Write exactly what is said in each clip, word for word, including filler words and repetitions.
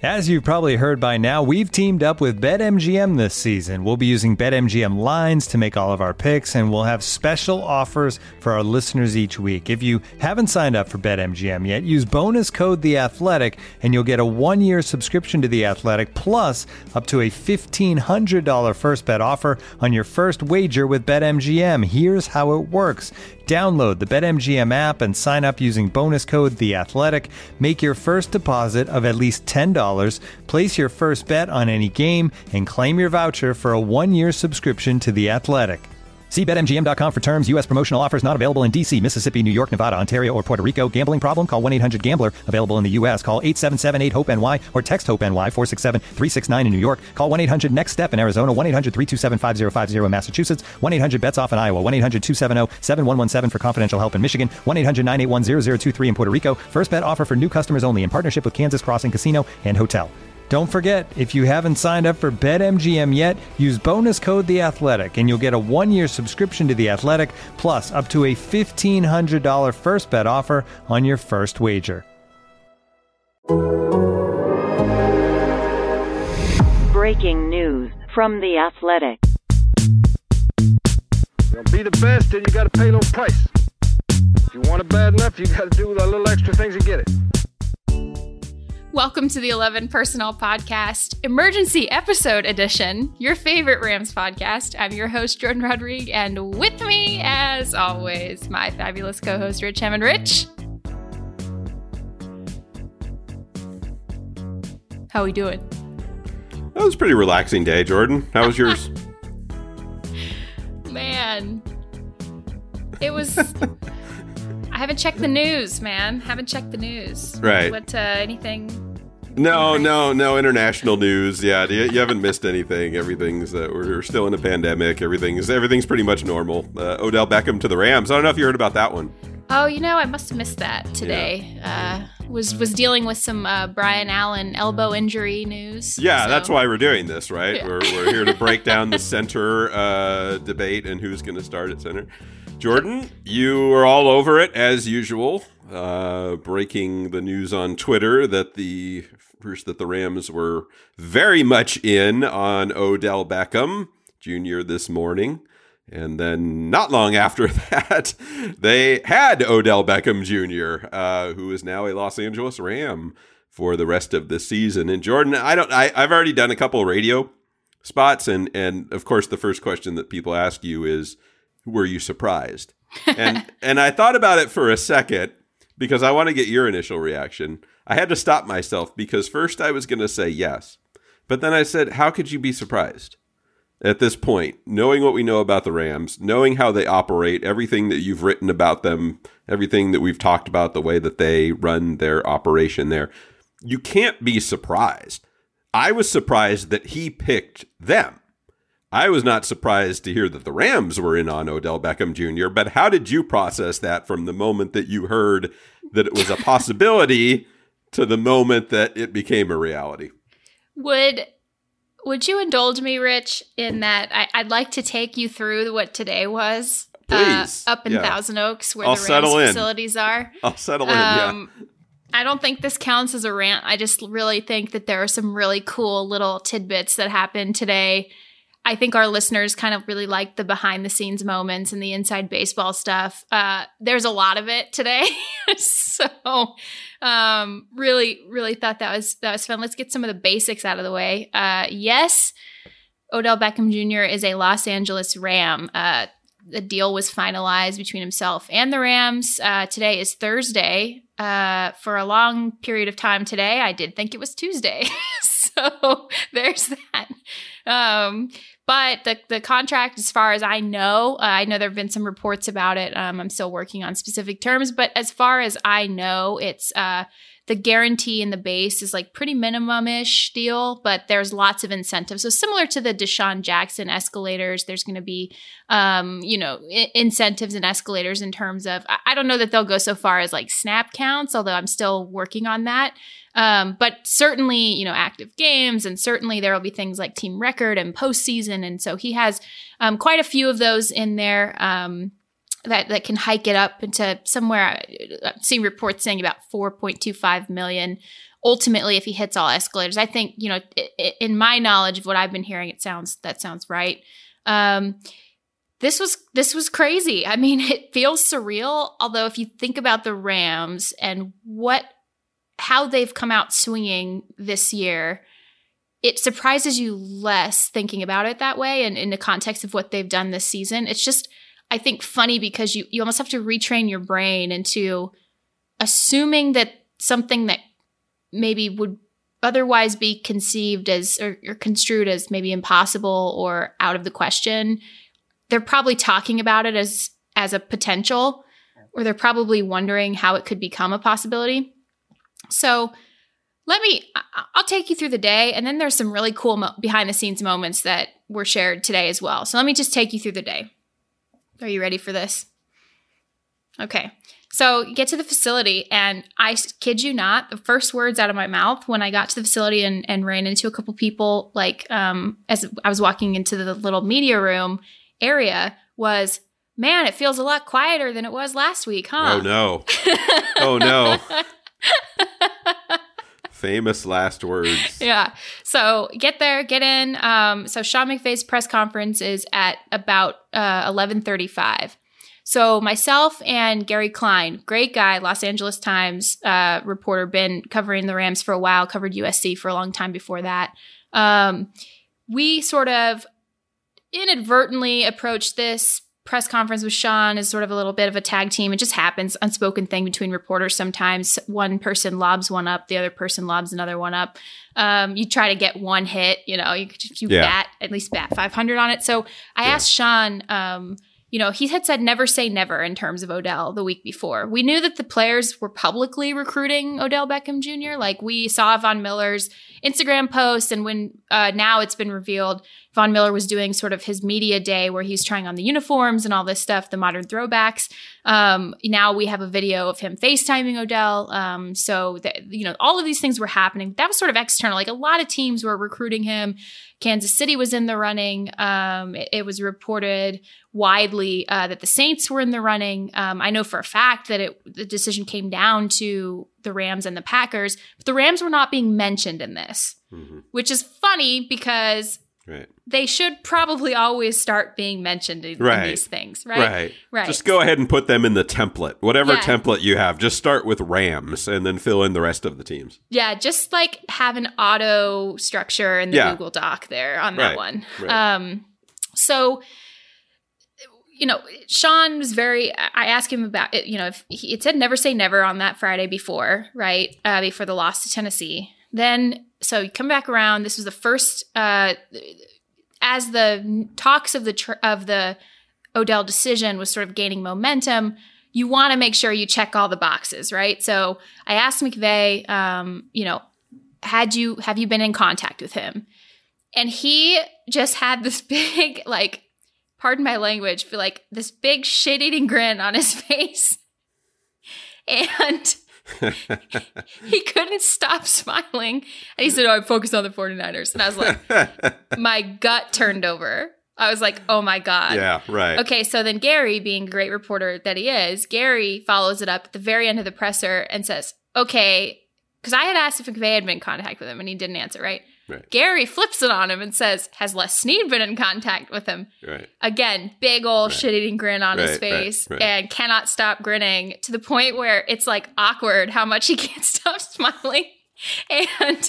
As you've probably heard by now, we've teamed up with BetMGM this season. We'll be using BetMGM lines to make all of our picks, and we'll have special offers for our listeners each week. If you haven't signed up for BetMGM yet, use bonus code The Athletic, and you'll get a one-year subscription to The Athletic, plus up to a fifteen hundred dollars first bet offer on your first wager with BetMGM. Here's how it works. Download the BetMGM app and sign up using bonus code The Athletic. Make your first deposit of at least ten dollars. Place your first bet on any game and claim your voucher for a one-year subscription to The Athletic. See Bet M G M dot com for terms. U S promotional offers not available in D C, Mississippi, New York, Nevada, Ontario, or Puerto Rico. Gambling problem? Call one eight hundred gambler. Available in the U S. Call eight seven seven eight hope N Y or text HOPE-NY four six seven three six nine in New York. Call one eight hundred next step in Arizona. one eight hundred three two seven five zero five zero in Massachusetts. one eight hundred bets off in Iowa. one eight hundred two seven zero seven one one seven for confidential help in Michigan. one eight hundred nine eight one zero zero two three in Puerto Rico. First bet offer for new customers only in partnership with Kansas Crossing Casino and Hotel. Don't forget, if you haven't signed up for BetMGM yet, use bonus code The Athletic, and you'll get a one-year subscription to The Athletic, plus up to a fifteen hundred dollars first bet offer on your first wager. Breaking news from The Athletic. You'll be the best, and you got to pay a little price. If you want it bad enough, you got to do a little extra things to get it. Welcome to the eleven Personnel Podcast, Emergency Episode Edition, your favorite Rams podcast. I'm your host, Jordan Rodriguez, and with me, as always, my fabulous co-host, Rich Hammond. Rich, how we doing? That was a pretty relaxing day, Jordan. How was yours? Man, it was... I haven't checked the news, man. Haven't checked the news. Right. What, uh, anything? No, no, no international news. Yeah, you, you haven't missed anything. Everything's, uh, we're, we're still in a pandemic. Everything's, everything's pretty much normal. Uh, Odell Beckham to the Rams. I don't know if you heard about that one. Oh, you know, I must have missed that today. Yeah. Uh, was was dealing with some uh, Brian Allen elbow injury news. Yeah, so. That's why we're doing this, right? Yeah. We're, we're here to break down the center uh, debate and who's going to start at center. Jordan, you were all over it as usual, uh, breaking the news on Twitter that the first that the Rams were very much in on Odell Beckham Junior this morning. And then not long after that, they had Odell Beckham Junior, uh, who is now a Los Angeles Ram for the rest of the season. And Jordan, I don't, I, I've already done a couple of radio spots, and and of course the first question that people ask you is, were you surprised? And and I thought about it for a second because I want to get your initial reaction. I had to stop myself because first I was going to say yes, but then I said, how could you be surprised? At this point, knowing what we know about the Rams, knowing how they operate, everything that you've written about them, everything that we've talked about, the way that they run their operation there, you can't be surprised. I was surprised that he picked them. I was not surprised to hear that the Rams were in on Odell Beckham Junior, but how did you process that from the moment that you heard that it was a possibility to the moment that it became a reality? Would... Would you indulge me, Rich, in that I, I'd like to take you through what today was uh, up in yeah. Thousand Oaks, where I'll the Rams in. facilities are. I'll settle in, um, yeah. I don't think this counts as a rant. I just really think that there are some really cool little tidbits that happened today. I think our listeners kind of really like the behind-the-scenes moments and the inside baseball stuff. Uh, there's a lot of it today, so um, really, really thought that was that was fun. Let's get some of the basics out of the way. Uh, yes, Odell Beckham Junior is a Los Angeles Ram. Uh, the deal was finalized between himself and the Rams. Uh, today is Thursday. Uh, for a long period of time today, I did think it was Tuesday. So there's that. Um, but the the contract, as far as I know, uh, I know there have been some reports about it. Um, I'm still working on specific terms, but as far as I know, it's uh, the guarantee in the base is like pretty minimum-ish deal, but there's lots of incentives. So similar to the Deshaun Jackson escalators, there's going to be, um, you know, I- incentives and escalators in terms of, I-, I don't know that they'll go so far as like snap counts, although I'm still working on that. Um, but certainly, you know, active games, and certainly there will be things like team record and postseason. And so he has um, quite a few of those in there um, that, that can hike it up into somewhere. I've seen reports saying about four point two five million ultimately, if he hits all escalators, I think, you know, in my knowledge of what I've been hearing, it sounds, that sounds right. Um, this was, this was crazy. I mean, it feels surreal. Although if you think about the Rams and what, how they've come out swinging this year, it surprises you less thinking about it that way. And in the context of what they've done this season, it's just, I think, funny because you, you almost have to retrain your brain into assuming that something that maybe would otherwise be conceived as or, or construed as maybe impossible or out of the question, they're probably talking about it as as a potential, or they're probably wondering how it could become a possibility. So let me, I'll take you through the day, and then there's some really cool mo- behind the scenes moments that were shared today as well. So let me just take you through the day. Are you ready for this? Okay. So get to the facility, and I kid you not, the first words out of my mouth when I got to the facility and, and ran into a couple people, like um, as I was walking into the little media room area, was, man, it feels a lot quieter than it was last week, huh? Oh, no. Oh, no. Famous last words. Yeah. So get there, get in. Um, so Sean McVay's press conference is at about uh, eleven thirty-five. So myself and Gary Klein, great guy, Los Angeles Times uh, reporter, been covering the Rams for a while, covered U S C for a long time before that. Um, we sort of inadvertently approached this press conference with Sean as sort of a little bit of a tag team. It just happens, unspoken thing between reporters. Sometimes one person lobs one up, the other person lobs another one up. Um, you try to get one hit, you know, you, you yeah. bat, at least bat five hundred on it. So I yeah. asked Sean, um, you know, he had said never say never in terms of Odell the week before. We knew that the players were publicly recruiting Odell Beckham Junior Like we saw Von Miller's Instagram posts, and when uh, now it's been revealed, Von Miller was doing sort of his media day where he's trying on the uniforms and all this stuff, the modern throwbacks. Um, now we have a video of him FaceTiming Odell. Um, so, that, you know, all of these things were happening. That was sort of external. Like a lot of teams were recruiting him. Kansas City was in the running. Um, it, it was reported widely uh, that the Saints were in the running. Um, I know for a fact that it, the decision came down to the Rams and the Packers, but the Rams were not being mentioned in this, mm-hmm. which is funny because right. they should probably always start being mentioned in, right. in these things, right? Right. Right. Just go ahead and put them in the template. Whatever Yeah. template you have, just start with Rams and then fill in the rest of the teams. Yeah, just like have an auto structure in the Yeah. Google Doc there on that Right. one. Right. Um, so, you know, Sean was very, I asked him about it, you know, if he, it said never say never on that Friday before, right? Uh, before the loss to Tennessee. Then, so you come back around. This was the first, uh, as the talks of the tr- of the Odell decision was sort of gaining momentum, you want to make sure you check all the boxes, right? So I asked McVay, um, you know, had you have you been in contact with him? And he just had this big, like, pardon my language, but like this big shit-eating grin on his face, and he couldn't stop smiling. And he said, "Oh, I'm focused on the 49ers." And I was like, my gut turned over. I was like, oh my God. Yeah, right. Okay, so then Gary, being a great reporter that he is, Gary follows it up at the very end of the presser and says, okay, because I had asked if McVay had been in contact with him, and he didn't answer, right? Right. Gary flips it on him and says, has Les Snead been in contact with him? Right. Again, big old Right. shit-eating grin on his Right, face right, right. and cannot stop grinning to the point where it's like awkward how much he can't stop smiling. And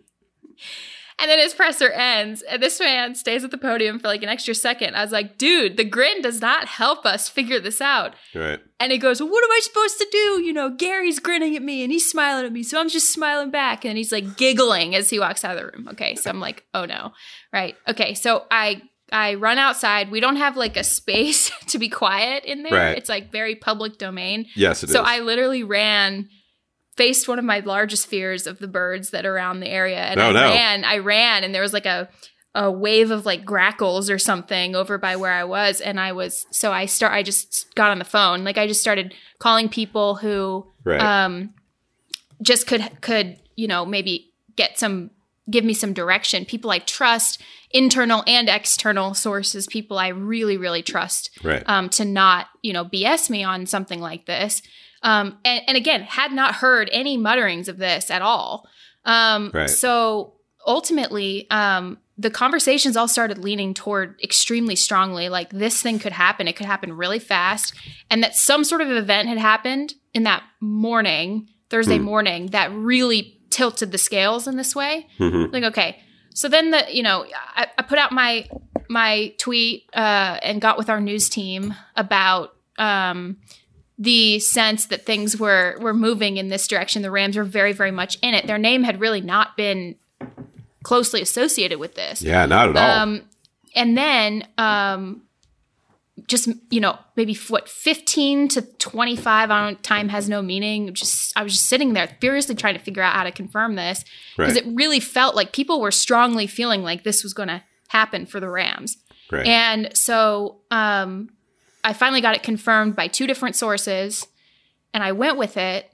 and then his presser ends, and this man stays at the podium for like an extra second. I was like, dude, the grin does not help us figure this out. Right. And he goes, well, what am I supposed to do? You know, Gary's grinning at me and he's smiling at me, so I'm just smiling back. And he's like giggling as he walks out of the room. Okay, so I'm like, oh no. Right. Okay, so I I run outside. We don't have like a space to be quiet in there. Right. It's like very public domain. Yes, it so is. I literally ran, faced one of my largest fears of the birds that are around the area. And Oh, I no. ran, I ran, and there was like a a wave of like grackles or something over by where I was. And I was, so I start, I just got on the phone. Like I just started calling people who Right. um, just could, could, you know, maybe get some, give me some direction. People I trust, internal and external sources, people I really, really trust Right. um, to not, you know, B S me on something like this. Um, and, and again, had not heard any mutterings of this at all. Um, Right. So ultimately, um, the conversations all started leaning toward extremely strongly, like this thing could happen. It could happen really fast. And that some sort of event had happened in that morning, Thursday Hmm. morning, that really tilted the scales in this way. Mhm. Like, okay. So then the, you know, I, I put out my, my tweet uh, and got with our news team about um, the sense that things were, were moving in this direction. The Rams were very, very much in it. Their name had really not been closely associated with this. Yeah, not at all. Um, and then um, just, you know, maybe what, fifteen to twenty-five, I don't, time has no meaning. Just, I was just sitting there furiously trying to figure out how to confirm this because Right. it really felt like people were strongly feeling like this was going to happen for the Rams. Right. And so um, I finally got it confirmed by two different sources and I went with it.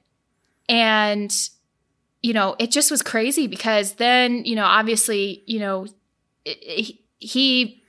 And you know, it just was crazy because then, you know, obviously, you know, it, it, he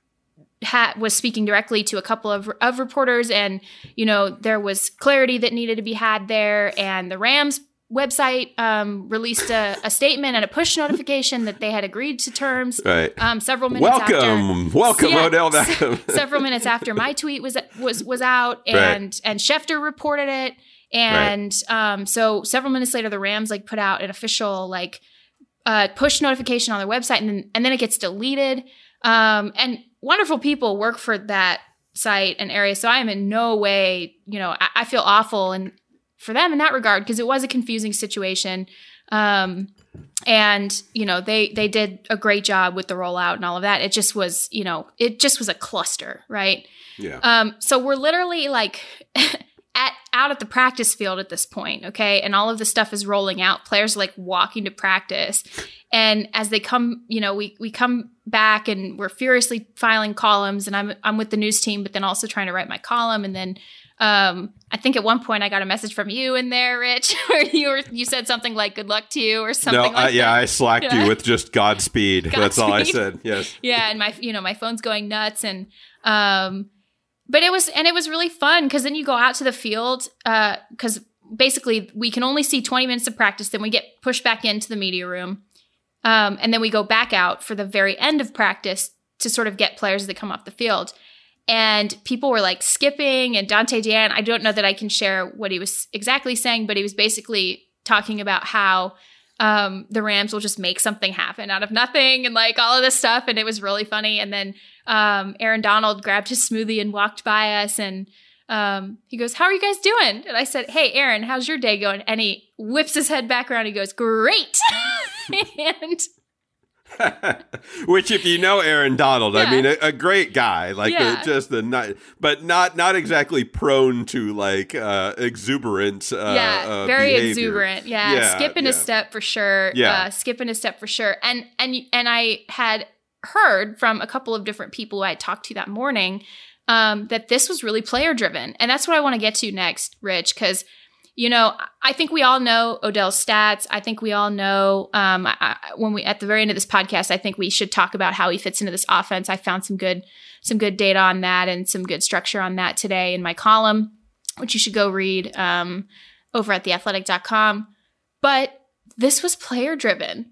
had, was speaking directly to a couple of, of reporters and, you know, there was clarity that needed to be had there. And the Rams website um, released a, a statement and a push notification that they had agreed to terms. Right. Um, several minutes Welcome. after. Welcome, Yeah, Odell Beckham. several minutes after my tweet was was was out and Right. and Schefter reported it. And um, so several minutes later, the Rams like put out an official like uh, push notification on their website, and then and then it gets deleted. Um, and wonderful people work for that site and area, so I am in no way, you know, I, I feel awful and for them in that regard because it was a confusing situation. Um, and you know they they did a great job with the rollout and all of that. It just was, you know, it just was a cluster, right? Yeah. Um, so we're literally like. At, out at the practice field at this point, okay? And all of the stuff is rolling out. Players are like walking to practice. And as they come, you know, we we come back and we're furiously filing columns and I'm I'm with the news team, but then also trying to write my column. And then um, I think at one point I got a message from you in there, Rich, where you were you said something like good luck to you or something No, like uh, that. yeah, I slacked Yeah. you with just Godspeed. That's all I Godspeed. said. Yes. Yeah, and my you know, my phone's going nuts and um But it was, and it was really fun because then you go out to the field because uh, basically we can only see twenty minutes of practice. Then we get pushed back into the media room. Um, and then we go back out for the very end of practice to sort of get players that come off the field. And people were like skipping and Dante Dan, I don't know that I can share what he was exactly saying, but he was basically talking about how um, the Rams will just make something happen out of nothing and like all of this stuff. And it was really funny. And then um, Aaron Donald grabbed his smoothie and walked by us and um, he goes, how are you guys doing? And I said, hey, Aaron, how's your day going? And he whips his head back around. He goes, great. and Which, if you know Aaron Donald, I Yeah. mean, a, a great guy, like Yeah. the, just the night, but not not exactly prone to like uh, exuberant. Uh, yeah, uh, very behavior. exuberant. Yeah, Yeah, skipping yeah. a step for sure. Yeah. uh, skipping a step for sure. And and and I had heard from a couple of different people who I talked to that morning um, that this was really player driven, and that's what I want to get to next, Rich, because. You know, I think we all know Odell's stats. I think we all know um, I, I, when we at the very end of this podcast, I think we should talk about how he fits into this offense. I found some good some good data on that and some good structure on that today in my column, which you should go read um, over at the athletic dot com. But this was player driven.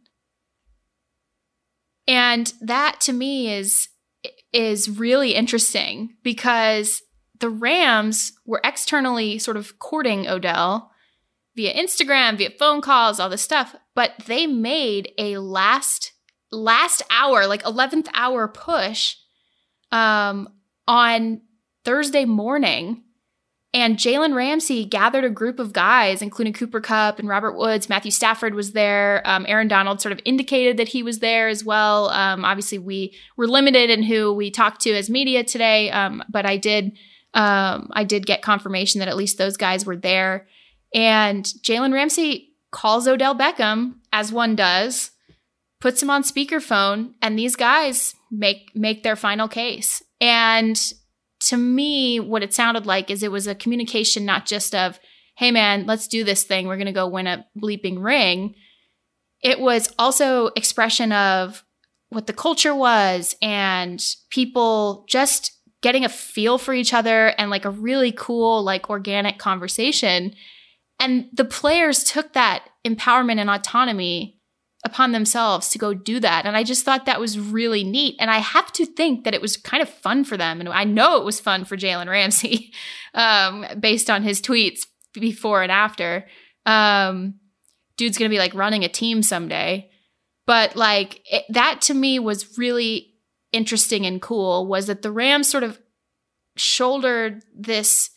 And that to me is is really interesting because the Rams were externally sort of courting Odell via Instagram, via phone calls, all this stuff, but they made a last last hour, like eleventh hour push um, on Thursday morning. And Jalen Ramsey gathered a group of guys, including Cooper Kupp and Robert Woods. Matthew Stafford was there. Um, Aaron Donald sort of indicated that he was there as well. Um, obviously, we were limited in who we talked to as media today, um, but I did um, I did get confirmation that at least those guys were there. And Jalen Ramsey calls Odell Beckham, as one does, puts him on speakerphone, and these guys make make their final case. And to me, what it sounded like is it was a communication not just of, hey, man, let's do this thing. We're going to go win a bleeping ring. It was also expression of what the culture was and people just getting a feel for each other and like a really cool, like organic conversation. And the players took that empowerment and autonomy upon themselves to go do that. And I just thought that was really neat. And I have to think that it was kind of fun for them. And I know it was fun for Jalen Ramsey um, based on his tweets before and after. Um, dude's going to be like running a team someday. But like it, that to me was really interesting and cool, was that the Rams sort of shouldered this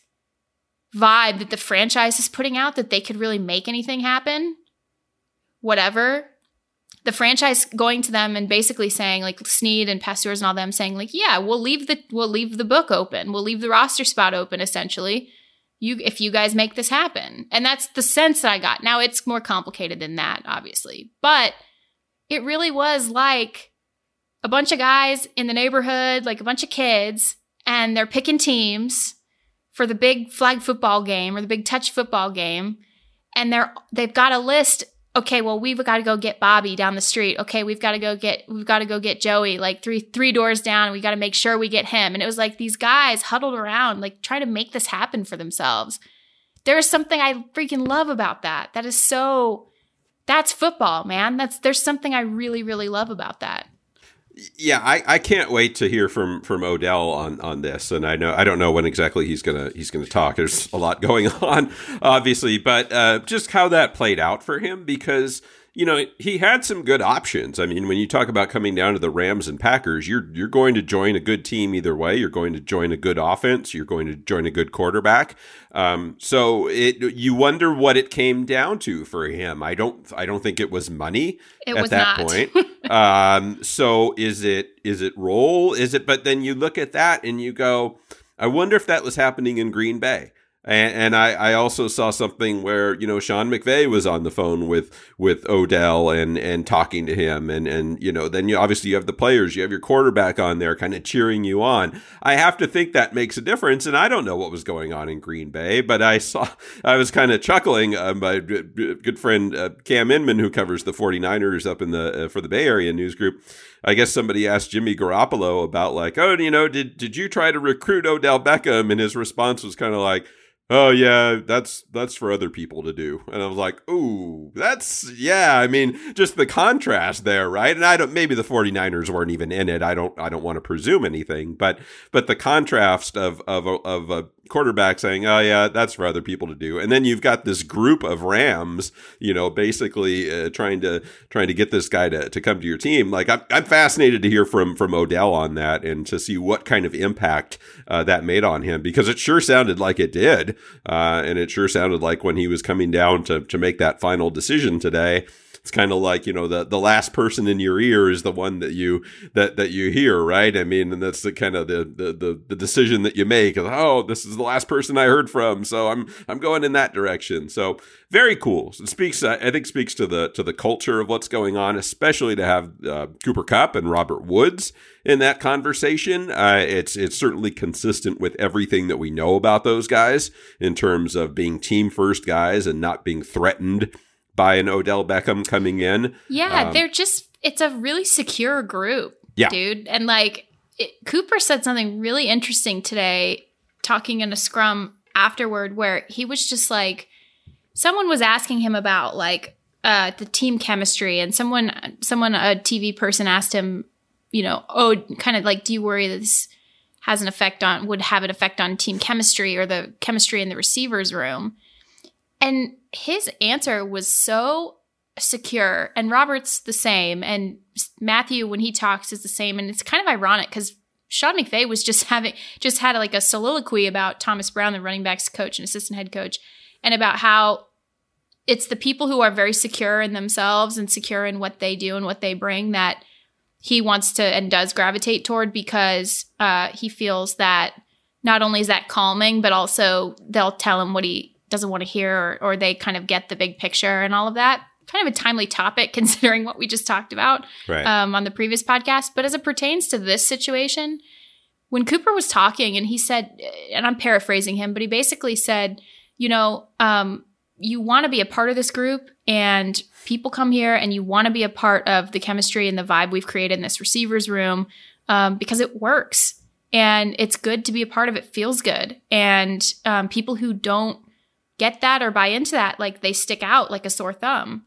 vibe that the franchise is putting out, that they could really make anything happen, whatever. The franchise going to them and basically saying, like Snead and Pasteurs and all them saying, like, yeah, we'll leave the we'll leave the book open, we'll leave the roster spot open. Essentially, you if you guys make this happen, and that's the sense that I got. Now it's more complicated than that, obviously, but it really was like a bunch of guys in the neighborhood, like a bunch of kids, and they're picking teams for the big flag football game or the big touch football game, and they're they've got a list. Okay, well, we've got to go get Bobby down the street. Okay, we've got to go get we've got to go get Joey like three three doors down. We got to make sure we get him. And it was like these guys huddled around, like trying to make this happen for themselves. There is something I freaking love about that. That is so that's football, man. That's there's something I really really love about that. Yeah, I, I can't wait to hear from, from Odell on, on this, and I know I don't know when exactly he's gonna he's gonna talk. There's a lot going on, obviously, but uh, just how that played out for him, because you know he had some good options. I mean, when you talk about coming down to the Rams and Packers, you're you're going to join a good team either way. You're going to join a good offense. You're going to join a good quarterback. Um, so it you wonder what it came down to for him. I don't I don't think it was money it at was that not. point. um, so is it is it role? Is it? But then you look at that and you go, I wonder if that was happening in Green Bay. And, and I, I also saw something where, you know, Sean McVay was on the phone with with Odell and and talking to him. And, and you know, then you obviously you have the players, you have your quarterback on there kind of cheering you on. I have to think that makes a difference. And I don't know what was going on in Green Bay, but I saw I was kind of chuckling. Uh, my good friend uh, Cam Inman, who covers the 49ers up in the uh, for the Bay Area news group. I guess somebody asked Jimmy Garoppolo about like, oh, you know, did did you try to recruit Odell Beckham? And his response was kind of like, oh, yeah, that's that's for other people to do. And I was like, ooh, that's, yeah, I mean, just the contrast there, right? And I don't, maybe the 49ers weren't even in it. I don't, I don't want to presume anything, but, but the contrast of, of, of a quarterback saying, oh, yeah, that's for other people to do. And then you've got this group of Rams, you know, basically uh, trying to, trying to get this guy to, to come to your team. Like, I'm, I'm fascinated to hear from, from Odell on that and to see what kind of impact uh, that made on him, because it sure sounded like it did. Uh, and it sure sounded like when he was coming down to, to make that final decision today, it's kind of like, you know, the, the last person in your ear is the one that you that, that you hear, right? I mean, and that's the kind of the, the, the, the decision that you make. Oh, this is the last person I heard from, so I'm I'm going in that direction. So very cool. It speaks, I think, speaks to the to the culture of what's going on, especially to have uh, Cooper Kupp and Robert Woods in that conversation. Uh, it's it's certainly consistent with everything that we know about those guys in terms of being team first guys and not being threatened by an Odell Beckham coming in. Yeah, um, they're just, it's a really secure group, yeah. dude. And like, it, Cooper said something really interesting today, talking in a scrum afterward, where he was just like, someone was asking him about like uh, the team chemistry, and someone, someone, a T V person asked him, you know, oh, kind of like, do you worry that this has an effect on, would have an effect on team chemistry or the chemistry in the receivers room? And his answer was so secure, and Robert's the same, and Matthew, when he talks, is the same. And it's kind of ironic because Sean McVay was just having just had like a soliloquy about Thomas Brown, the running backs coach and assistant head coach, and about how it's the people who are very secure in themselves and secure in what they do and what they bring that he wants to and does gravitate toward, because uh, he feels that not only is that calming, but also they'll tell him what he doesn't want to hear, or, or they kind of get the big picture and all of that. Kind of a timely topic considering what we just talked about right. um, on the previous podcast. But as it pertains to this situation, when Cooper was talking and he said, and I'm paraphrasing him, but he basically said, you know, um, you want to be a part of this group, and people come here and you want to be a part of the chemistry and the vibe we've created in this receivers room um, because it works and it's good to be a part of it. Feels good. And um, people who don't get that or buy into that, like, they stick out like a sore thumb. Yeah.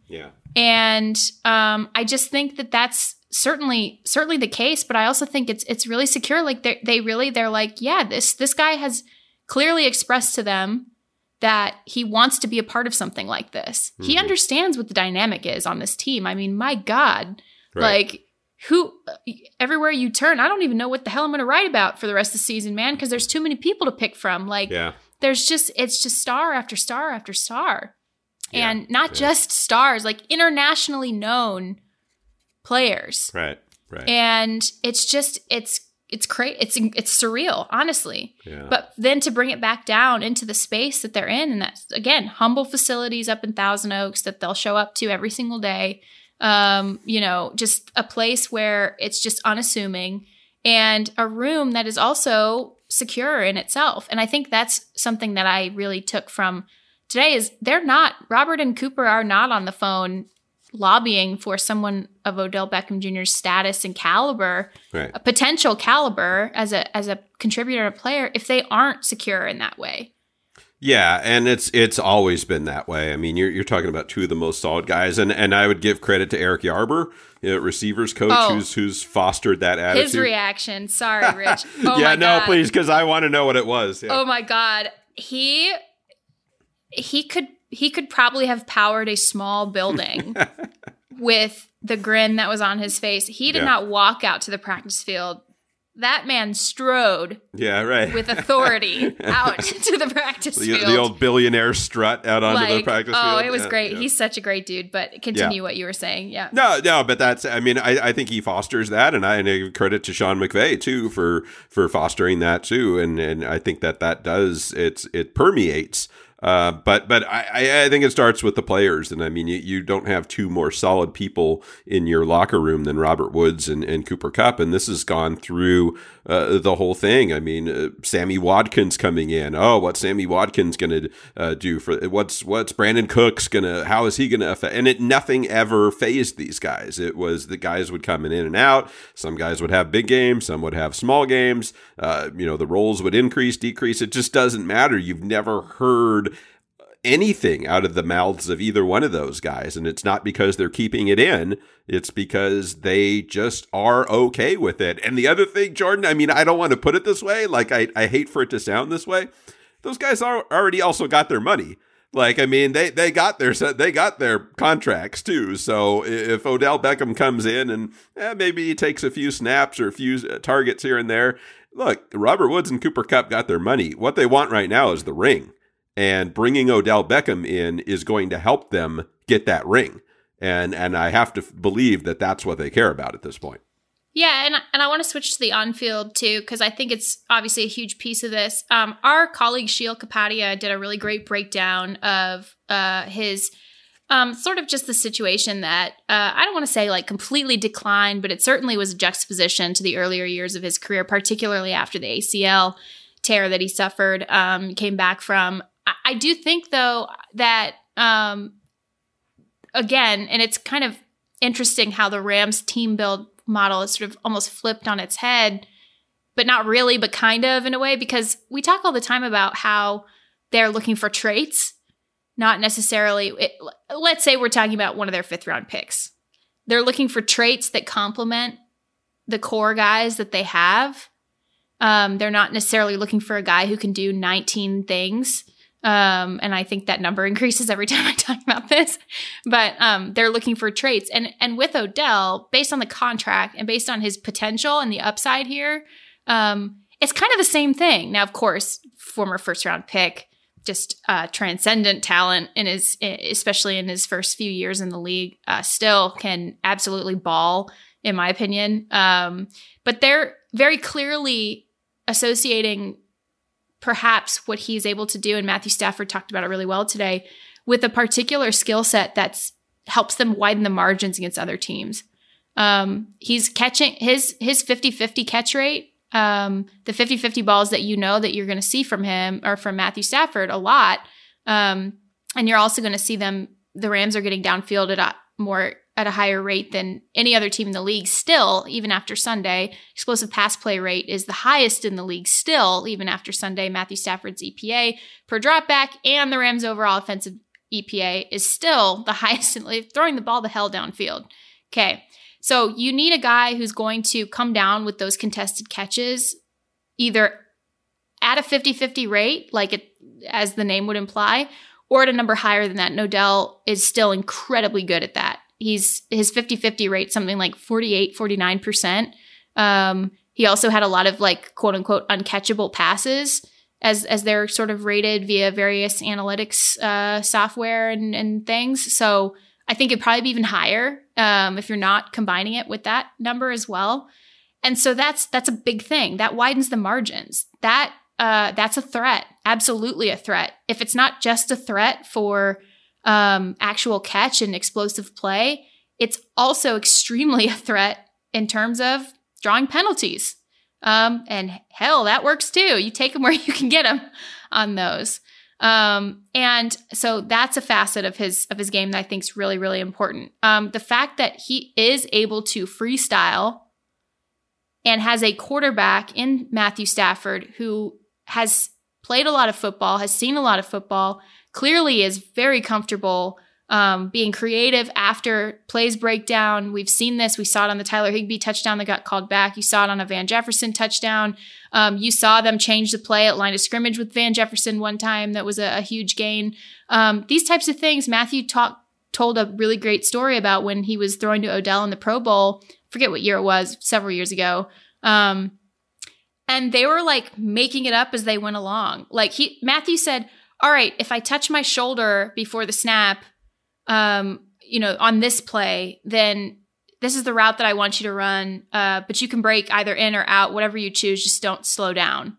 And um, I just think that that's certainly certainly the case. But I also think it's it's really secure. Like they they really they're like, yeah, this this guy has clearly expressed to them that he wants to be a part of something like this. Mm-hmm. He understands what the dynamic is on this team. I mean, my God, right. like who everywhere you turn, I don't even know what the hell I'm going to write about for the rest of the season, man, because there's too many people to pick from. Like, yeah. there's just it's just star after star after star. Yeah, and not yeah. just stars, like internationally known players. Right, right. And it's just, it's, it's crazy. It's, it's surreal, honestly. Yeah. But then to bring it back down into the space that they're in, and that's, again, humble facilities up in Thousand Oaks that they'll show up to every single day. Um, you know, just a place where it's just unassuming and a room that is also secure in itself. And I think that's something that I really took from today is they're not, Robert and Cooper are not on the phone lobbying for someone of Odell Beckham Junior's status and caliber, right. a potential caliber as a as a contributor and a player, if they aren't secure in that way. Yeah, and it's it's always been that way. I mean, you're you're talking about two of the most solid guys, and, and I would give credit to Eric Yarber, you know, receivers coach, oh, who's who's fostered that attitude. His reaction, sorry, Rich. Oh yeah, my no, God. please, because I want to know what it was. Yeah. Oh my God, he. He could he could probably have powered a small building with the grin that was on his face. He did yeah. not walk out to the practice field. That man strode yeah, right. with authority out to the practice the, field. The old billionaire strut out onto like, the practice oh, field. Oh, it was yeah, great. Yeah. He's such a great dude. But continue yeah. what you were saying. Yeah. No, no, but that's, I mean, I, I think he fosters that. And I, and I give credit to Sean McVay, too, for for fostering that, too. And and I think that that does, it's it permeates. Uh, but but I, I think it starts with the players. And I mean, you, you don't have two more solid people in your locker room than Robert Woods and, and Cooper Kupp. And this has gone through uh, the whole thing. I mean, uh, Sammy Watkins coming in. Oh, what's Sammy Watkins going to uh, do for what's what's Brandon Cooks going to how is he going to affect? And it nothing ever phased these guys. It was the guys would come in and out. Some guys would have big games. Some would have small games. Uh, you know, the roles would increase, decrease. It just doesn't matter. You've never heard anything out of the mouths of either one of those guys. And it's not because they're keeping it in. It's because they just are okay with it. And the other thing, Jordan, I mean, I don't want to put it this way. Like, I, I hate for it to sound this way. Those guys are already also got their money. Like, I mean, they, they got their they got their contracts too. So if Odell Beckham comes in and eh, maybe he takes a few snaps or a few targets here and there, look, Robert Woods and Cooper Kupp got their money. What they want right now is the ring. And bringing Odell Beckham in is going to help them get that ring. And and I have to f- believe that that's what they care about at this point. Yeah, and, and I want to switch to the on-field, too, because I think it's obviously a huge piece of this. Um, our colleague, Sheil Kapadia, did a really great breakdown of uh, his um, sort of just the situation that, uh, I don't want to say, like, completely declined, but it certainly was a juxtaposition to the earlier years of his career, particularly after the A C L tear that he suffered, um, came back from. I do think, though, that, um, again, and it's kind of interesting how the Rams team build model is sort of almost flipped on its head, but not really, but kind of in a way, because we talk all the time about how they're looking for traits, not necessarily, it, let's say we're talking about one of their fifth round picks. They're looking for traits that complement the core guys that they have. Um, they're not necessarily looking for a guy who can do nineteen things. Um, and I think that number increases every time I talk about this, but, um, they're looking for traits. And, and with Odell, based on the contract and based on his potential and the upside here, um, it's kind of the same thing. Now, of course, former first round pick, just, uh, transcendent talent in his, especially in his first few years in the league, uh, still can absolutely ball, in my opinion. Um, but they're very clearly associating perhaps what he's able to do, and Matthew Stafford talked about it really well today, with a particular skill set that's helps them widen the margins against other teams. Um, he's catching his his fifty-fifty catch rate, um, the fifty-fifty balls that you know that you're going to see from him or from Matthew Stafford a lot. Um, and you're also going to see them, the Rams are getting downfield at a more at a higher rate than any other team in the league still, even after Sunday. Explosive pass play rate is the highest in the league still, even after Sunday. Matthew Stafford's E P A per dropback and the Rams' overall offensive E P A is still the highest in like, throwing the ball the hell downfield. Okay. So you need a guy who's going to come down with those contested catches, either at a fifty-fifty rate, like it, as the name would imply, or at a number higher than that. And Odell is still incredibly good at that. He's his fifty-fifty rate, something like forty-eight, forty-nine percent. Um, he also had a lot of like quote unquote uncatchable passes as, as they're sort of rated via various analytics uh, software and, and things. So I think it'd probably be even higher um, if you're not combining it with that number as well. And so that's that's a big thing. That widens the margins. That uh, that's a threat, absolutely a threat. If it's not just a threat for um, actual catch and explosive play, it's also extremely a threat in terms of drawing penalties. Um, and hell, that works too. You take them where you can get them on those. Um, and so that's a facet of his of his game that I think is really, really important. Um, the fact that he is able to freestyle and has a quarterback in Matthew Stafford who has played a lot of football, has seen a lot of football, clearly is very comfortable um, being creative after plays break down. We've seen this. We saw it on the Tyler Higbee touchdown that got called back. You saw it on a Van Jefferson touchdown. Um, you saw them change the play at line of scrimmage with Van Jefferson one time. That was a, a huge gain. Um, these types of things, Matthew talk, told a really great story about when he was throwing to Odell in the Pro Bowl. I forget what year it was, several years ago. Um, and they were like making it up as they went along. Like he, Matthew said, all right, if I touch my shoulder before the snap, um, you know, on this play, then this is the route that I want you to run. Uh, but you can break either in or out, whatever you choose. Just don't slow down.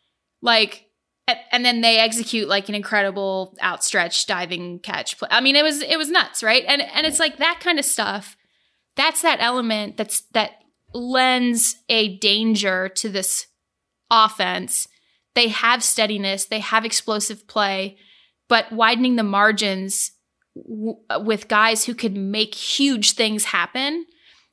Like, and then they execute like an incredible outstretched diving catch play. I mean, it was, it was nuts. Right. And, and it's like that kind of stuff. That's that element that's, that lends a danger to this offense. They have steadiness, they have explosive play, but widening the margins w- with guys who could make huge things happen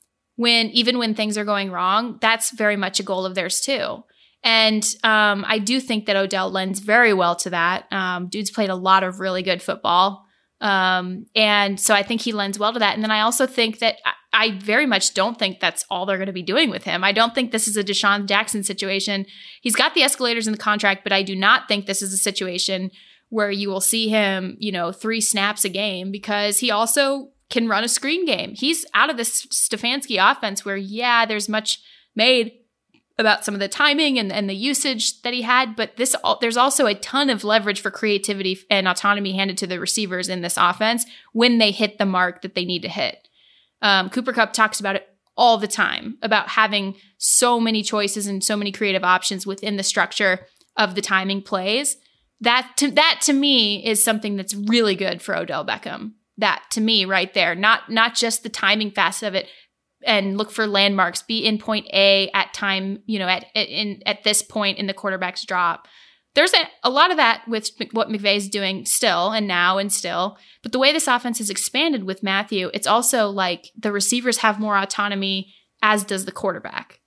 when, even when things are going wrong, that's very much a goal of theirs too. And um, I do think that Odell lends very well to that. Um, dude's played a lot of really good football. Um, and so I think he lends well to that. And then I also think that I, I very much don't think that's all they're going to be doing with him. I don't think this is a Deshaun Jackson situation. He's got the escalators in the contract, but I do not think this is a situation where you will see him, you know, three snaps a game, because he also can run a screen game. He's out of this Stefanski offense where, yeah, there's much made about some of the timing and, and the usage that he had, but this there's also a ton of leverage for creativity and autonomy handed to the receivers in this offense when they hit the mark that they need to hit. Um, Cooper Kupp talks about it all the time, about having so many choices and so many creative options within the structure of the timing plays. That to, that to me is something that's really good for Odell Beckham. That to me right there, not not just the timing facet of it, and look for landmarks, be in point A at time, you know, at in at this point in the quarterback's drop. There's a, a lot of that with what McVay's doing still and now and still. But the way this offense has expanded with Matthew, it's also like the receivers have more autonomy, as does the quarterback.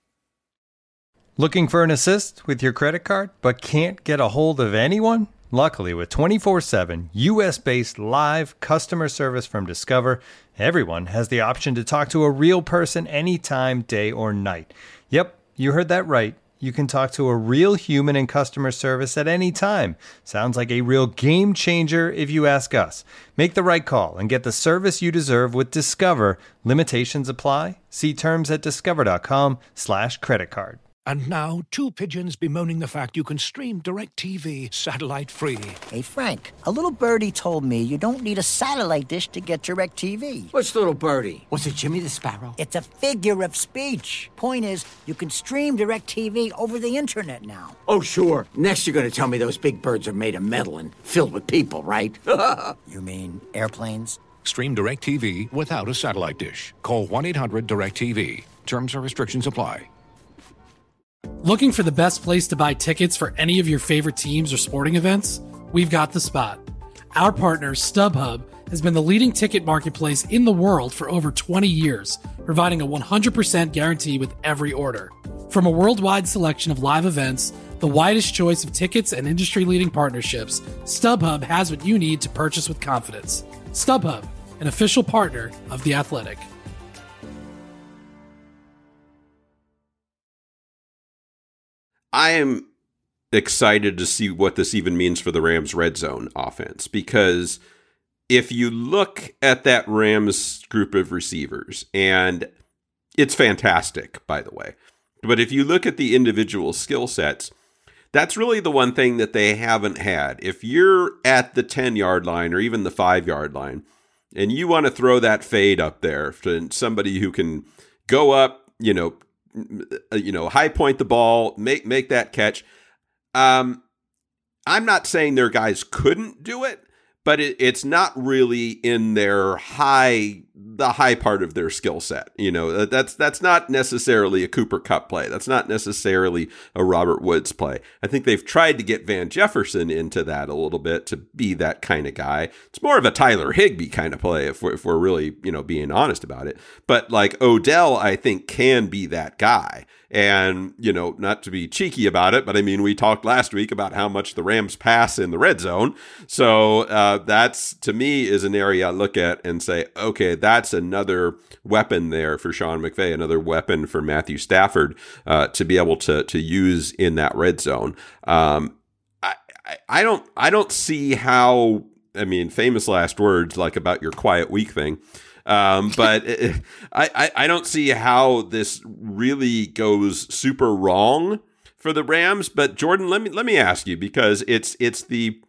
Looking for an assist with your credit card, but can't get a hold of anyone? Luckily, with twenty-four seven U S-based live customer service from Discover, everyone has the option to talk to a real person anytime, day or night. Yep, you heard that right. You can talk to a real human in customer service at any time. Sounds like a real game changer if you ask us. Make the right call and get the service you deserve with Discover. Limitations apply. See terms at discover.com slash credit card. And now, two pigeons bemoaning the fact you can stream DirecTV satellite-free. Hey, Frank, a little birdie told me you don't need a satellite dish to get DirecTV. Which little birdie? Was it Jimmy the Sparrow? It's a figure of speech. Point is, you can stream DirecTV over the internet now. Oh, sure. Next you're going to tell me those big birds are made of metal and filled with people, right? You mean airplanes? Stream DirecTV without a satellite dish. Call one eight hundred direct T V. Terms and restrictions apply. Looking for the best place to buy tickets for any of your favorite teams or sporting events? We've got the spot. Our partner, StubHub, has been the leading ticket marketplace in the world for over twenty years, providing a one hundred percent guarantee with every order. From a worldwide selection of live events the widest choice of tickets and industry-leading partnerships, StubHub has what you need to purchase with confidence. StubHub, an official partner of The Athletic. I am excited to see what this even means for the Rams' red zone offense, because if you look at that Rams group of receivers, and it's fantastic, by the way, but if you look at the individual skill sets, that's really the one thing that they haven't had. If you're at the ten-yard line or even the five-yard line, and you want to throw that fade up there to somebody who can go up, you know, you know, high point the ball, make make that catch. Um, I'm not saying their guys couldn't do it, but it, it's not really in their high, the high part of their skill set. You know, that's that's not necessarily a Cooper Kupp play. That's not necessarily a Robert Woods play. I think they've tried to get Van Jefferson into that a little bit to be that kind of guy. It's more of a Tyler Higbee kind of play if we're, if we're really, you know, being honest about it. But like Odell, I think can be that guy. And, you know, not to be cheeky about it, but I mean, we talked last week about how much the Rams pass in the red zone. So uh, that's, to me, is an area I look at and say, okay, that's another weapon there for Sean McVay, another weapon for Matthew Stafford uh, to be able to to use in that red zone. Um, I, I, I don't I don't see how, I mean, famous last words like about your quiet week thing. Um, but it, I, I don't see how this really goes super wrong for the Rams. But Jordan, let me let me ask you, because it's it's the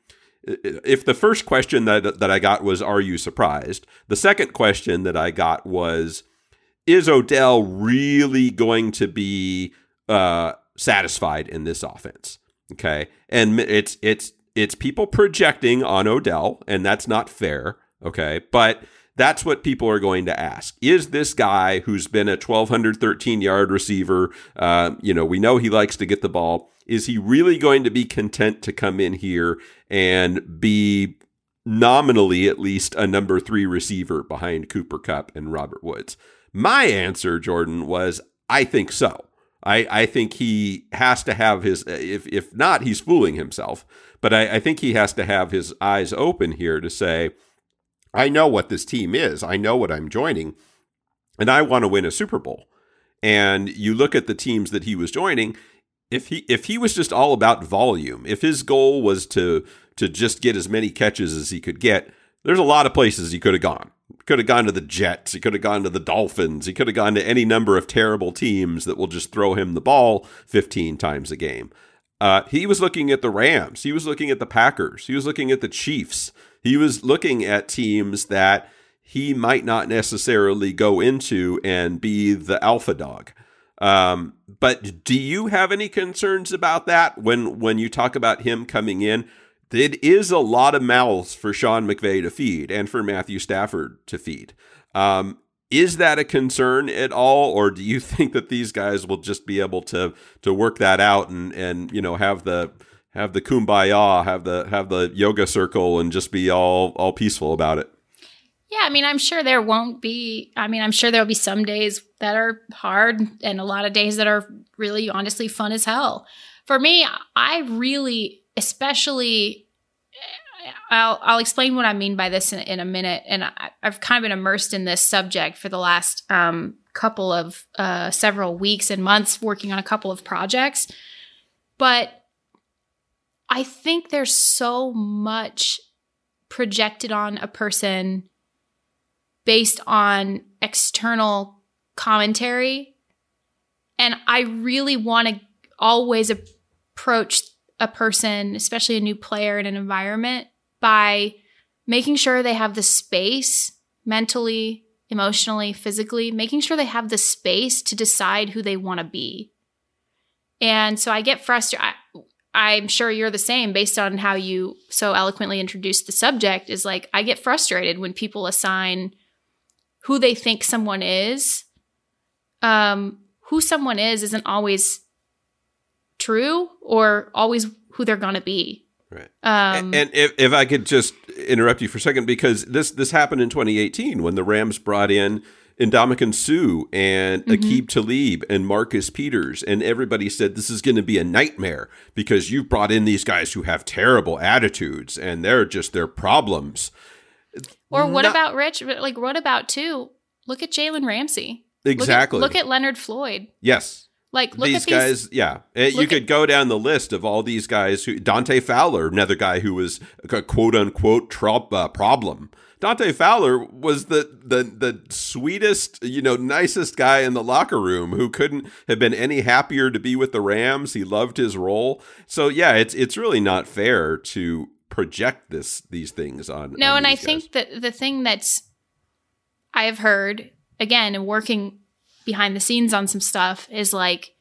if the first question that that I got was, "Are you surprised?" The second question that I got was, "Is Odell really going to be uh, satisfied in this offense?" Okay, and it's it's it's people projecting on Odell, and that's not fair. Okay, but that's what people are going to ask. Is this guy who's been a twelve thirteen yard receiver, uh, you know, we know he likes to get the ball, is he really going to be content to come in here and be nominally at least a number three receiver behind Cooper Kupp and Robert Woods? My answer, Jordan, was I think so. I, I think he has to have his, if if not, he's fooling himself. But I, I think he has to have his eyes open here to say, I know what this team is. I know what I'm joining, and I want to win a Super Bowl. And you look at the teams that he was joining, if he if he was just all about volume, if his goal was to to just get as many catches as he could get, there's a lot of places he could have gone. He could have gone to the Jets. He could have gone to the Dolphins. He could have gone to any number of terrible teams that will just throw him the ball fifteen times a game. Uh, he was looking at the Rams. He was looking at the Packers. He was looking at the Chiefs. He was looking at teams that he might not necessarily go into and be the alpha dog. Um, but do you have any concerns about that when, when you talk about him coming in? It is a lot of mouths for Sean McVay to feed and for Matthew Stafford to feed. Um, is that a concern at all, or do you think that these guys will just be able to to work that out and and you know have the have the kumbaya, have the have the yoga circle, and just be all all peaceful about it? Yeah, I mean, I'm sure there won't be, I mean, I'm sure there'll be some days that are hard and a lot of days that are really, honestly, fun as hell. For me, I really, especially, I'll, I'll explain what I mean by this in, in a minute. And I, I've kind of been immersed in this subject for the last um, couple of, uh, several weeks and months working on a couple of projects. But I think there's so much projected on a person based on external commentary. And I really want to always approach a person, especially a new player in an environment, by making sure they have the space mentally, emotionally, physically, making sure they have the space to decide who they want to be. And so I get frustrated. I'm sure you're the same based on how you so eloquently introduced the subject, is like, I get frustrated when people assign who they think someone is. Um, who someone is isn't always true or always who they're going to be. Right. Um, and and if, if I could just interrupt you for a second, because this this happened in twenty eighteen when the Rams brought in Ndamukong Suh and Mm-hmm. Aqib Talib and Marcus Peters, and everybody said this is going to be a nightmare because you've brought in these guys who have terrible attitudes and they're just their problems. Or what Not- about Rich? Like, what about too? Look at Jalen Ramsey. Exactly. Look at, look at Leonard Floyd. Yes. Like, look these at these guys, yeah. Uh, You look could at- go down the list of all these guys who Dante Fowler, another guy who was a quote unquote tro- uh, problem. Dante Fowler was the, the the sweetest, you know, nicest guy in the locker room who couldn't have been any happier to be with the Rams. He loved his role. So yeah, it's it's really not fair to project this these things on. No, on and I these guys. think that the thing that's I have heard again and working behind the scenes on some stuff is like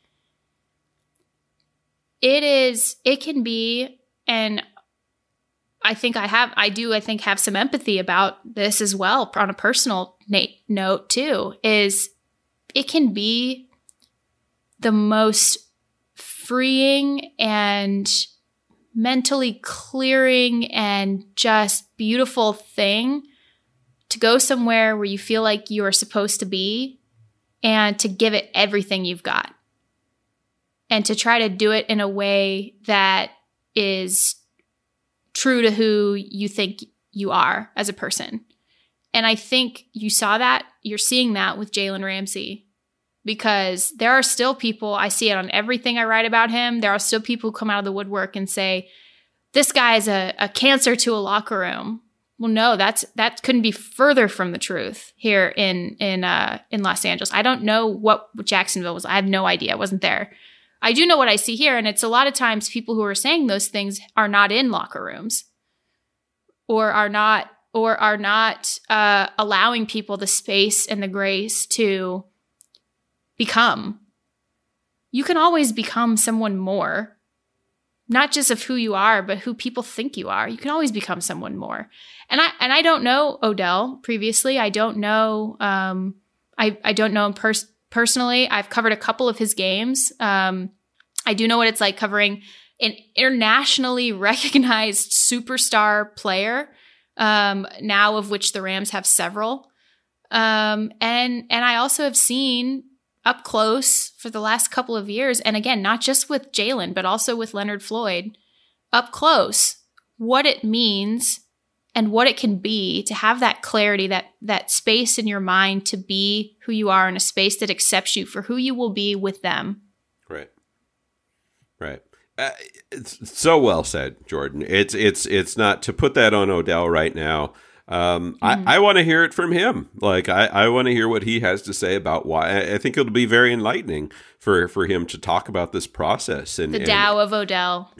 it is it can be, and I think I have I do I think have some empathy about this as well on a personal na- note too, is it can be the most freeing and mentally clearing and just beautiful thing to go somewhere where you feel like you are supposed to be and to give it everything you've got and to try to do it in a way that is true to who you think you are as a person. And I think you saw that, you're seeing that with Jalen Ramsey, because there are still people, I see it on everything I write about him, there are still people who come out of the woodwork and say, this guy is a, a cancer to a locker room. Well, no, that's that couldn't be further from the truth here in in uh, in Los Angeles. I don't know what Jacksonville was. I have no idea. I wasn't there. I do know what I see here, and it's a lot of times people who are saying those things are not in locker rooms, or are not, or are not uh, allowing people the space and the grace to become. You can always become someone more, not just of who you are, but who people think you are. You can always become someone more. And I and I don't know Odell previously. I don't know. Um, I I don't know him pers- personally. I've covered a couple of his games. Um, I do know what it's like covering an internationally recognized superstar player, um, now of which the Rams have several. Um, and and I also have seen up close for the last couple of years, and again, not just with Jalen, but also with Leonard Floyd, up close, what it means and what it can be to have that clarity, that that space in your mind to be who you are in a space that accepts you for who you will be with them. Right. Right. Uh, it's so well said, Jordan. It's it's it's not to put that on Odell right now. Um, mm-hmm. I, I want to hear it from him. Like, I, I want to hear what he has to say about why. I, I think it'll be very enlightening for, for him to talk about this process. And The and, Tao of Odell.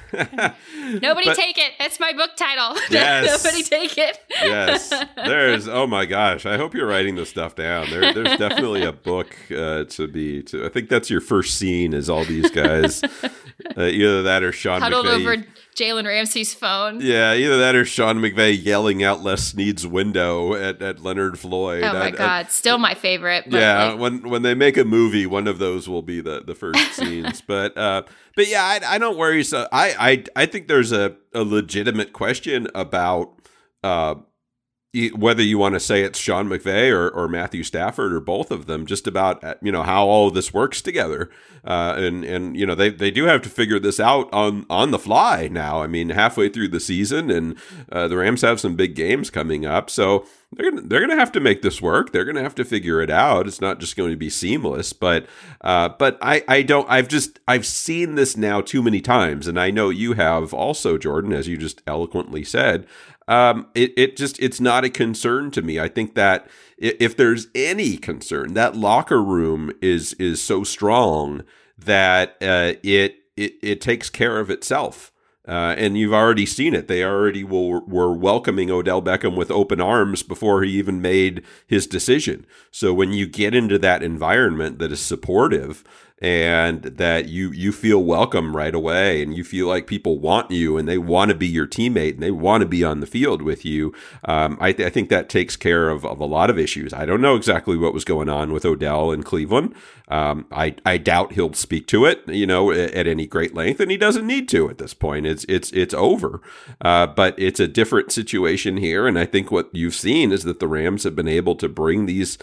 Nobody But- take it. That's my book title. Yes. Nobody take it. Yes, there's. Oh my gosh! I hope you're writing this stuff down. There, there's definitely a book uh, to be. To, I think that's your first scene. Is all these guys, uh, either that or Sean Huddled McVay. over Jalen Ramsey's phone. Yeah, either that or Sean McVay yelling out Les Snead's window at, at Leonard Floyd. Oh my I- I- God. Still my favorite. But yeah, like, when when they make a movie, one of those will be the, the first scenes. But uh, but yeah, I, I don't worry. So I, I I think there's a, a legitimate question about uh, e- whether you want to say it's Sean McVay or, or Matthew Stafford or both of them, just about uh, you know how all of this works together. Uh, and and you know they, they do have to figure this out on, on the fly now. I mean, halfway through the season, and uh, the Rams have some big games coming up, so they're gonna they're gonna have to make this work. They're gonna have to figure it out. It's not just going to be seamless. But uh, but I, I don't. I've just I've seen this now too many times, and I know you have also, Jordan, as you just eloquently said. Um, it it just it's not a concern to me. I think that if there's any concern, that locker room is is so strong that uh, it it it takes care of itself. Uh, and you've already seen it. They already will, were welcoming Odell Beckham with open arms before he even made his decision. So when you get into that environment that is supportive and that you you feel welcome right away, and you feel like people want you and they want to be your teammate and they want to be on the field with you, um, I, th- I think that takes care of, of a lot of issues. I don't know exactly what was going on with Odell in Cleveland. Um, I, I doubt he'll speak to it, you know, at, at any great length, and he doesn't need to at this point. It's it's it's over. Uh, but it's a different situation here, and I think what you've seen is that the Rams have been able to bring these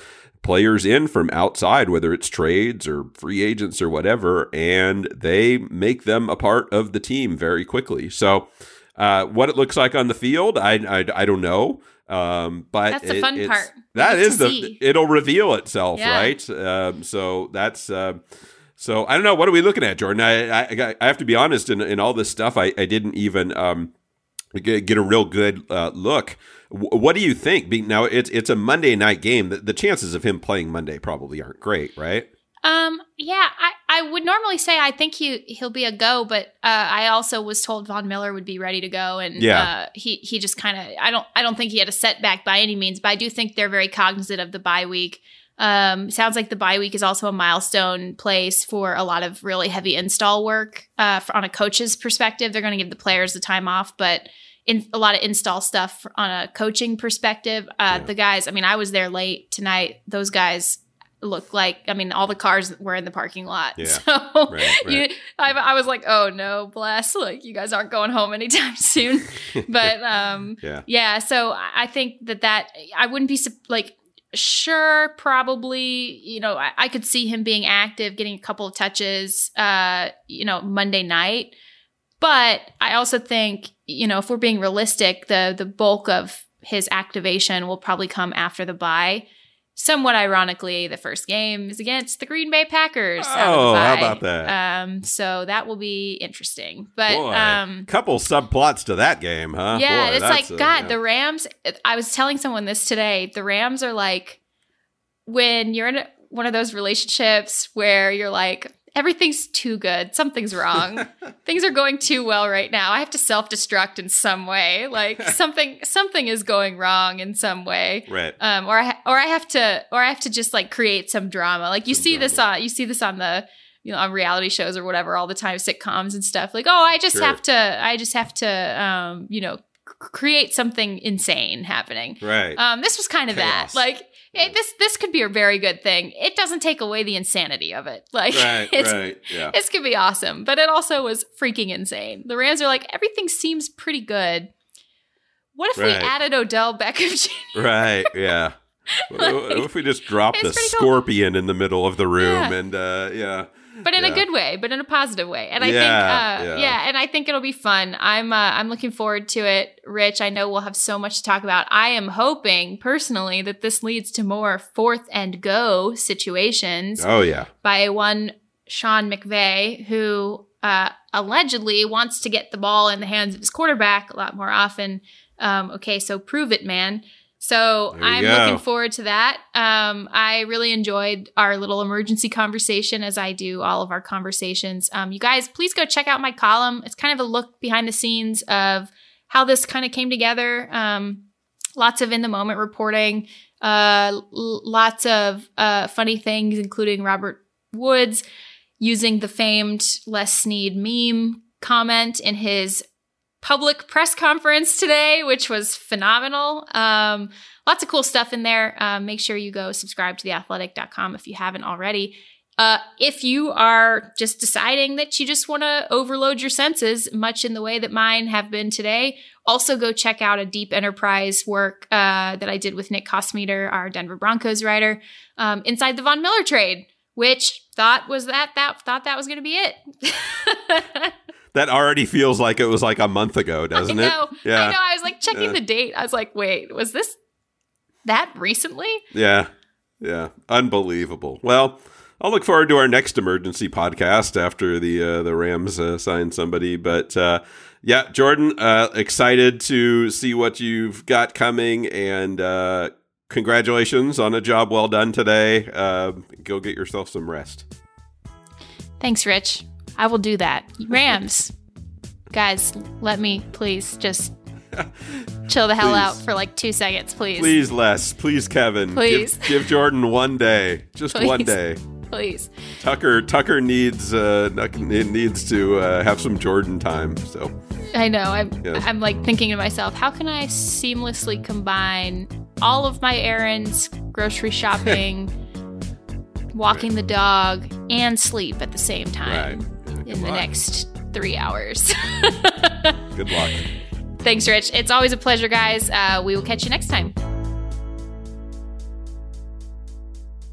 players in from outside, whether it's trades or free agents or whatever, and they make them a part of the team very quickly. So uh, what it looks like on the field, I I, I don't know. Um, but that's the it, fun part. That is the, see. it'll reveal itself, yeah. right? Um, so that's, uh, so I don't know. What are we looking at, Jordan? I, I, I have to be honest, in, in all this stuff, I, I didn't even, um, get, get a real good, uh, look. W- what do you think? Be, now it's, it's a Monday night game. The, the chances of him playing Monday probably aren't great, right? Um, yeah, I, I would normally say I think he, he'll be a go, but, uh, I also was told Von Miller would be ready to go. And, yeah. uh, he, he just kind of, I don't, I don't think he had a setback by any means, but I do think they're very cognizant of the bye week. Um, sounds like the bye week is also a milestone place for a lot of really heavy install work, uh, for, on a coach's perspective. They're going to give the players the time off, but in a lot of install stuff on a coaching perspective, uh, yeah. the guys, I mean, I was there late tonight. Those guys look like, I mean, all the cars were in the parking lot. Yeah. So right, right. You, I, I was like, oh no, bless, like you guys aren't going home anytime soon. But um, yeah. yeah. So I think that that, I wouldn't be like, sure, probably, you know, I, I could see him being active, getting a couple of touches, uh, you know, Monday night. But I also think, you know, if we're being realistic, the the bulk of his activation will probably come after the bye. Somewhat ironically, the first game is against the Green Bay Packers. Oh, how about that? Um, so that will be interesting. But Boy, um, couple subplots to that game, huh? yeah, Boy, it's like, a, God, yeah. the Rams, I was telling someone this today, the Rams are like, when you're in a, one of those relationships where you're like, everything's too good. Something's wrong. Things are going too well right now. I have to self-destruct in some way. Like something, something is going wrong in some way. Right. Um, or I, ha- or I have to, or I have to just like create some drama. Like you some see drama. this on, you see this on the, you know, on reality shows or whatever all the time, sitcoms and stuff. Like, oh, I just sure. have to, I just have to, um, you know, c- create something insane happening. Right. Um, this was kind of Chaos. that. Like, It, this this could be a very good thing. It doesn't take away the insanity of it. Like, right, it's, right, yeah. This could be awesome, but it also was freaking insane. The Rams are like, everything seems pretty good. What if right. we added Odell Beckham Junior? Right, yeah. like, what if we just dropped a scorpion cool. in the middle of the room yeah. and, uh, yeah. But in yeah. a good way, but in a positive way. And I yeah, think, uh, yeah. yeah, and I think it'll be fun. I'm, uh, I'm looking forward to it. Rich, I know we'll have so much to talk about. I am hoping personally that this leads to more fourth and go situations. Oh yeah. By one Sean McVay, who, uh, allegedly wants to get the ball in the hands of his quarterback a lot more often. Um, okay. So prove it, man. So I'm go. looking forward to that. Um, I really enjoyed our little emergency conversation, as I do all of our conversations. Um, you guys, please go check out my column. It's kind of a look behind the scenes of how this kind of came together. Um, lots of in-the-moment reporting, uh, l- lots of uh, funny things, including Robert Woods using the famed Les Snead meme comment in his public press conference today, which was phenomenal. Um, lots of cool stuff in there. Um, make sure you go subscribe to the athletic dot com if you haven't already. Uh, if you are just deciding that you just want to overload your senses, much in the way that mine have been today, also go check out a Deep Enterprise work uh, that I did with Nick Kosmeter, our Denver Broncos writer, um, inside the Von Miller trade, which thought was that that thought that was going to be it. That already feels like it was like a month ago, doesn't I know, it? Yeah. I know. I was like checking yeah. the date. I was like, wait, was this that recently? Yeah. Yeah. Unbelievable. Well, I'll look forward to our next emergency podcast after the uh, the Rams uh, sign somebody. But uh, yeah, Jordan, uh, excited to see what you've got coming, and uh, congratulations on a job well done today. Uh, go get yourself some rest. Thanks, Rich. I will do that. Rams, guys, let me please just chill the hell please. out for like two seconds, please. Please, Les. Please, Kevin. Please. Give, give Jordan one day. Just please. one day. Please. Tucker Tucker needs uh, needs to uh, have some Jordan time. So I know. I'm yes. I'm like thinking to myself, how can I seamlessly combine all of my errands, grocery shopping, walking right. the dog, and sleep at the same time right. yeah, in the luck. next three hours. Good luck. Thanks, Rich. It's always a pleasure, guys. Uh, we will catch you next time.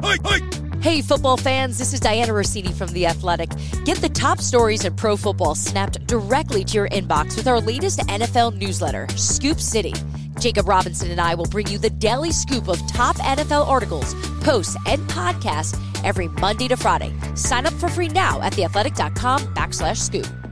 Hey, football fans, this is Diana Rossini from The Athletic. Get the top stories in pro football snapped directly to your inbox with our latest N F L newsletter, Scoop City. Jacob Robinson and I will bring you the daily scoop of top N F L articles, posts, and podcasts every Monday to Friday. Sign up for free now at theathletic.com backslash scoop.